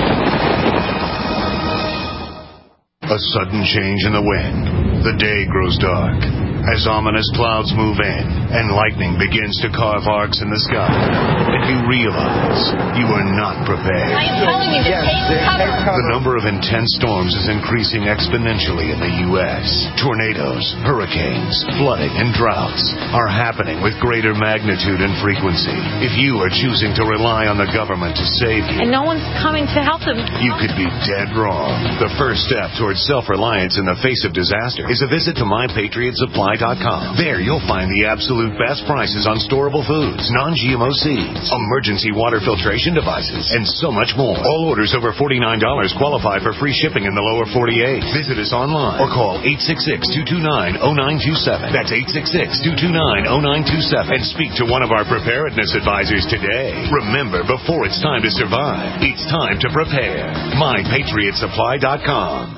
A sudden change in the wind. The day grows dark as ominous clouds move in and lightning begins to carve arcs in the sky. And you realize you are not prepared. I am telling you to take cover. The number of intense storms is increasing exponentially in the U S Tornadoes, hurricanes, flooding, and droughts are happening with greater magnitude and frequency. If you are choosing to rely on the government to save you, and no one's coming to help them, you could be dead wrong. The first step towards self-reliance in the face of disaster is a visit to my patriot supply dot com. There you'll find the absolute best prices on storable foods, non-G M O seeds, emergency water filtration devices, and so much more. All orders over forty-nine dollars qualify for free shipping in the lower forty-eight. Visit us online or call eight six six, two two nine, zero nine two seven. That's eight six six, two two nine, zero nine two seven. And speak to one of our preparedness advisors today. Remember, before it's time to survive, it's time to prepare. my patriot supply dot com.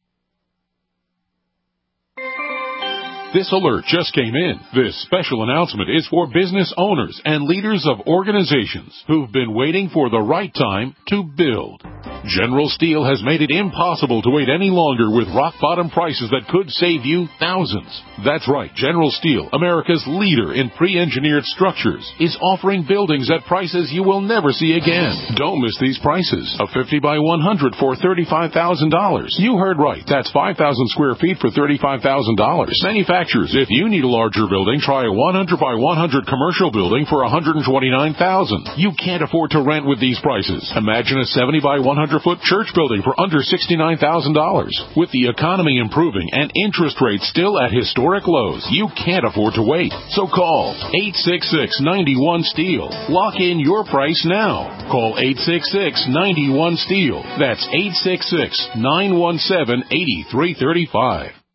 This alert just came in. This special announcement is for business owners and leaders of organizations who've been waiting for the right time to build. General Steel has made it impossible to wait any longer with rock-bottom prices that could save you thousands. That's right. General Steel, America's leader in pre-engineered structures, is offering buildings at prices you will never see again. Don't miss these prices. A fifty by one hundred for thirty-five thousand dollars. You heard right. That's five thousand square feet for thirty-five thousand dollars. Manufacturers, if you need a larger building, try a one hundred by one hundred commercial building for one hundred twenty-nine thousand dollars. You can't afford to rent with these prices. Imagine a seventy by one hundred foot church building for under sixty-nine thousand dollars. With the economy improving and interest rates still at historic lows, you can't afford to wait. So call eight six six, nine one, STEEL. Lock in your price now. Call eight six six, nine one, STEEL. That's eight six six, nine one seven, eight three three five.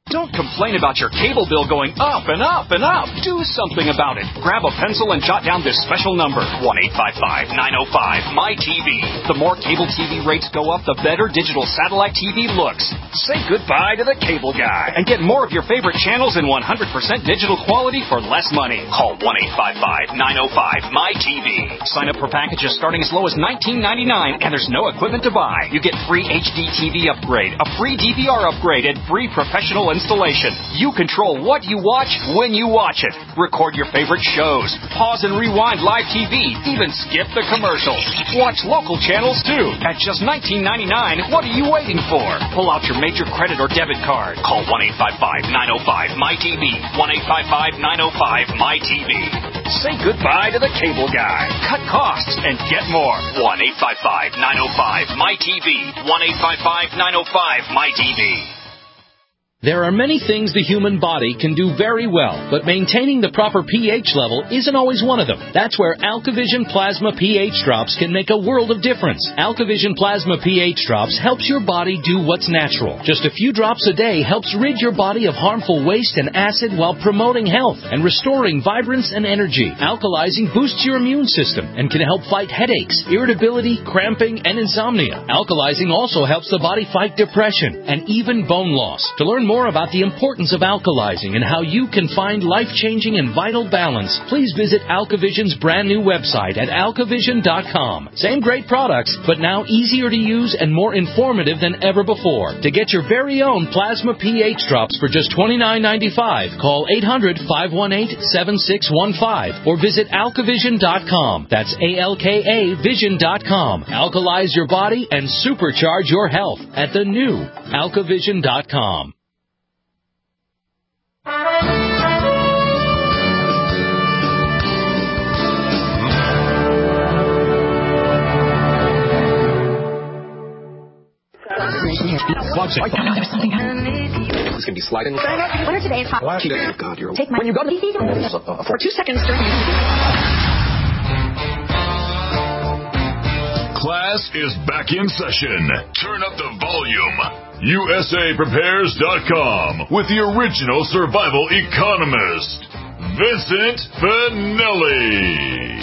Don't complain about your cable bill going up and up and up. Do something about it. Grab a pencil and jot down this special number, one eight five five, nine oh five, M Y T V. The more cable T V rates go up, the better digital satellite T V looks. Say goodbye to the cable guy and get more of your favorite channels in one hundred percent digital quality for less money. Call one eight five five, nine oh five, M Y T V. Sign up for packages starting as low as nineteen ninety-nine, and there's no equipment to buy. You get free H D T V upgrade, a free D V R upgrade, and free professional installation. You control what you watch when you watch it. Record your favorite shows. Pause and rewind live T V. Even skip the commercials. Watch local channels too. At just nineteen ninety-nine, what are you waiting for? Pull out your major credit or debit card. Call one eight five five, nine oh five, M Y T V. one eight five five, nine oh five, M Y T V. Say goodbye to the cable guy. Cut costs and get more. one eight five five, nine oh five, M Y T V. one eight five five, nine oh five, M Y T V. There are many things the human body can do very well, but maintaining the proper pH level isn't always one of them. That's where AlkaVision Plasma pH Drops can make a world of difference. AlkaVision Plasma pH Drops helps your body do what's natural. Just a few drops a day helps rid your body of harmful waste and acid while promoting health and restoring vibrance and energy. Alkalizing boosts your immune system and can help fight headaches, irritability, cramping, and insomnia. Alkalizing also helps the body fight depression and even bone loss. To learn more about the importance of alkalizing and how you can find life-changing and vital balance, please visit AlkaVision's brand new website at alkavision dot com. Same great products, but now easier to use and more informative than ever before. To get your very own Plasma pH Drops for just twenty-nine ninety-five, call eight hundred, five one eight, seven six one five or visit alkavision dot com. That's A L K A vision dot com. Alkalize your body and supercharge your health at the new alkavision dot com. It's going to be sliding. What are today's hot? Oh, God, you're... Take my... When you go to the... For two seconds during... Class is back in session. Turn up the volume. U S A Prepares dot com with the original survival economist, Vincent Finelli.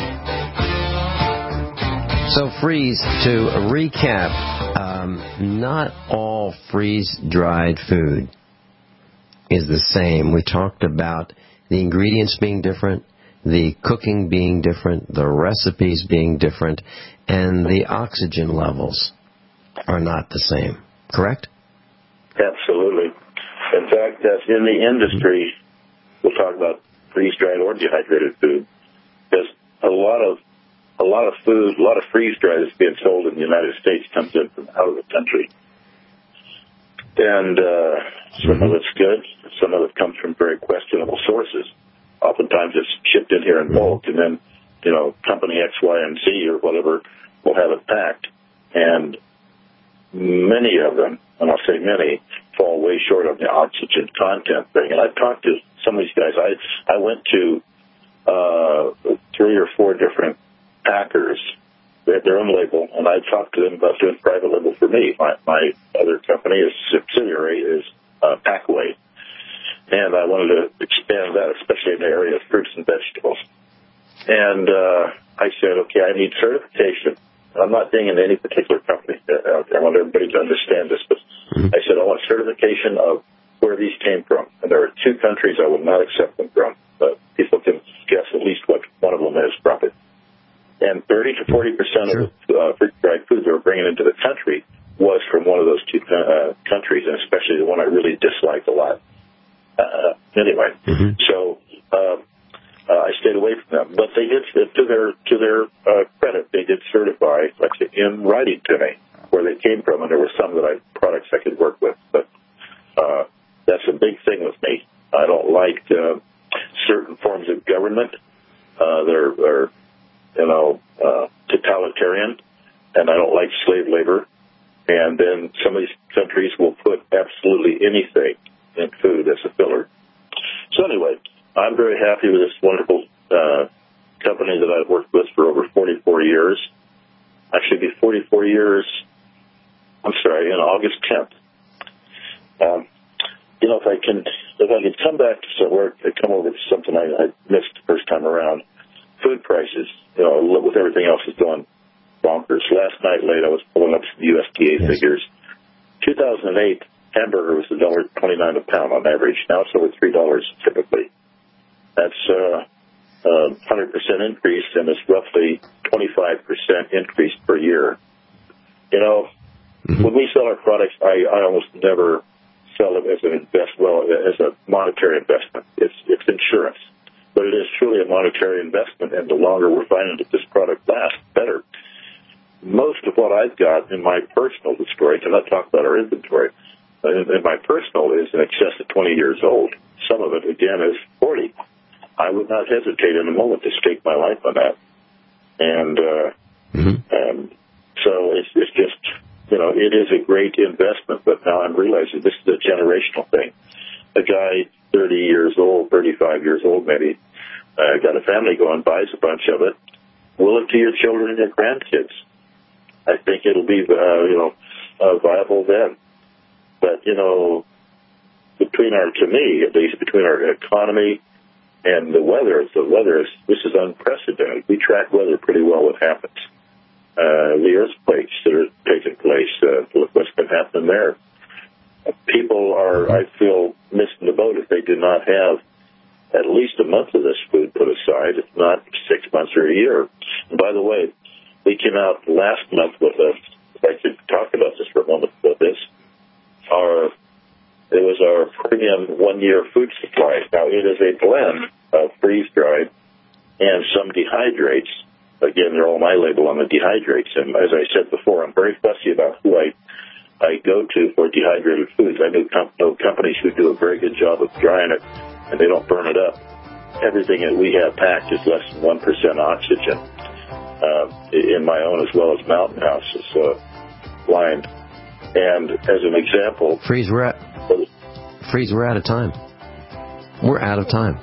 So, freeze, to recap, um, not all freeze-dried food is the same. We talked about the ingredients being different, the cooking being different, the recipes being different, and the oxygen levels are not the same. Correct? Absolutely. In fact, that's in the industry. We'll talk about freeze-dried or dehydrated food. There's a lot of a lot of food, a lot of freeze-dried that's being sold in the United States comes in from out of the country. And uh, some of it's good. Some of it comes from very questionable sources. Oftentimes it's shipped in here in bulk, and then, you know, company X, Y, and Z or whatever will have it packed. And many of them, and I'll say many, fall way short of the oxygen content thing. And I've talked to some of these guys. I I went to uh, three or four different packers. They have their own label, and I talked to them about doing private label for me. My, my other company, is subsidiary, is uh, Packway. And I wanted to expand that, especially in the area of fruits and vegetables. And uh, I said, okay, I need certification. I'm not dinging any particular company. I want everybody to understand this, but I said, I want certification of where these came from. And there are two countries I will not accept them from, but people can guess at least what one of them is, probably. And thirty to forty percent of the uh, freeze-dried food they were bringing into the country was from one of those two uh, countries, and especially the one I really disliked a lot. Uh, anyway, mm-hmm. so uh, uh, I stayed away from them. But they did, to their to their uh, credit, they did certify, like in writing to me, where they came from, and there were some that I products I could work with. But uh, that's a big thing with me. I don't like uh, certain forms of government. Uh, they're, they're you know, uh, totalitarian, and I don't like slave labor. And then some of these countries will put absolutely anything in food as a filler. So anyway, I'm very happy with this wonderful uh, company that I've worked with for over forty-four years. Actually, be forty-four years, I'm sorry, on August tenth. Um, you know, if I can, if I could come back to some work, come over to something I, I missed the first time around, food prices, you know, with everything else that's going bonkers. Last night late, I was pulling up some U S D A yes. figures. two thousand eight, hamburger was one dollar twenty-nine a pound on average. Now it's over three dollars typically. That's uh, a one hundred percent increase, and it's roughly twenty-five percent increase per year. You know, mm-hmm. when we sell our products, I, I almost never sell it as an invest, well, as a monetary investment. It's it's insurance, but it is truly a monetary investment. And the longer we're finding that this product lasts, better. Most of what I've got in my personal storage, and I talk about our inventory, in, in my personal is in excess of twenty years old. Some of it, again, is forty. I would not hesitate in a moment to stake my life on that. And uh, mm-hmm. um, so it's, it's just, you know, it is a great investment, but now I'm realizing this is a generational thing. A guy thirty years old, thirty-five years old maybe, uh, got a family going, buys a bunch of it. Will it to your children and your grandkids? I think it'll be, uh, you know, uh, viable then. But, you know, between our, to me, at least, between our economy and the weather, the weather is, this is unprecedented. We track weather pretty well, what happens. Uh, the earthquakes that are taking place, uh, look what's been happening there. People are, I feel, missing the boat if they do not have at least a month of this food put aside, if not six months or a year. And by the way, we came out last month with a, if I could talk about this for a moment about this, our, it was our premium one-year food supply. Now, it is a blend of freeze-dried and some dehydrates. Again, they're all my label on the dehydrates. And as I said before, I'm very fussy about who I I go to for dehydrated foods. I know, com- know companies who do a very good job of drying it, and they don't burn it up. Everything that we have packed is less than one percent oxygen. Uh, in my own as well as Mountain House's uh, line. And as an example... Freeze, we're, at, Freeze, we're out of time. We're out of time.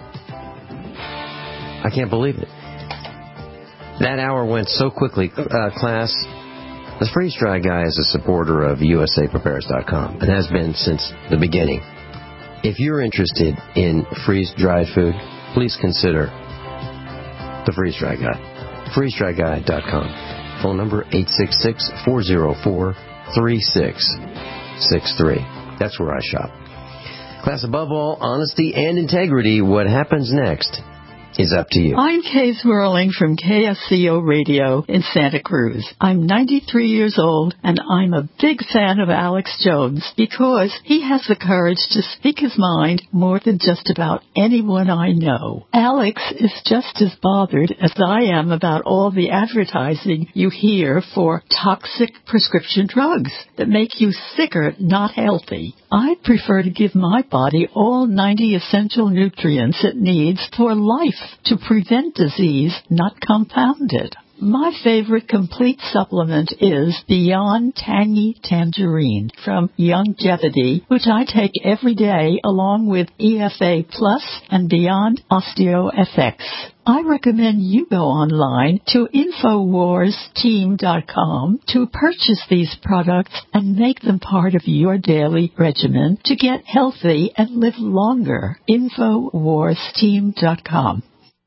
I can't believe it. That hour went so quickly. Uh, class, the Freeze Dry Guy is a supporter of U S A Prepares dot com and has been since the beginning. If you're interested in freeze-dried food, please consider the Freeze Dry Guy. freeze dry guy dot com. Phone number eight six six, four oh four, three six six three. That's where I shop. Class, above all, honesty and integrity. What happens next is up to you. I'm Kay Swirling from K S C O Radio in Santa Cruz. I'm ninety-three years old, and I'm a big fan of Alex Jones because he has the courage to speak his mind more than just about anyone I know. Alex is just as bothered as I am about all the advertising you hear for toxic prescription drugs that make you sicker, not healthy. I prefer to give my body all ninety essential nutrients it needs for life, to prevent disease, not compound it. My favorite complete supplement is Beyond Tangy Tangerine from Youngevity, which I take every day along with E F A Plus and Beyond OsteoFX. I recommend you go online to Infowars Team dot com to purchase these products and make them part of your daily regimen to get healthy and live longer. Infowars Team dot com.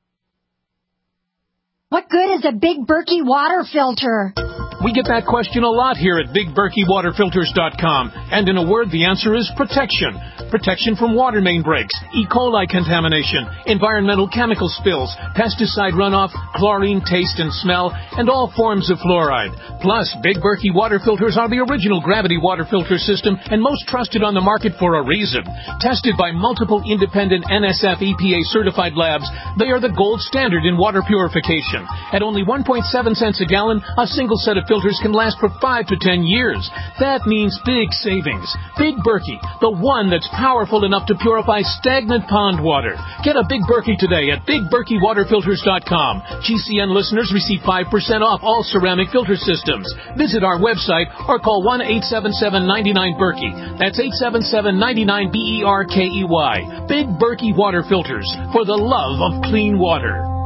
What good is a Big Berkey water filter? We get that question a lot here at Big Berkey Water Filters dot com. And in a word, the answer is protection. Protection from water main breaks, E. coli contamination, environmental chemical spills, pesticide runoff, chlorine taste and smell, and all forms of fluoride. Plus, Big Berkey water filters are the original gravity water filter system and most trusted on the market for a reason. Tested by multiple independent N S F E P A certified labs, they are the gold standard in water purification. At only one point seven cents a gallon, a single set of filters can last for five to ten years. That means big savings. Big Berkey, the one that's powerful enough to purify stagnant pond water. Get a Big Berkey today at Big Berkey Water Filters dot com. G C N listeners receive five percent off all ceramic filter systems. Visit our website or call one eight seven seven, nine nine, Berkey. That's eight seven seven, nine nine, B E R K E Y. Big Berkey Water Filters, for the love of clean water.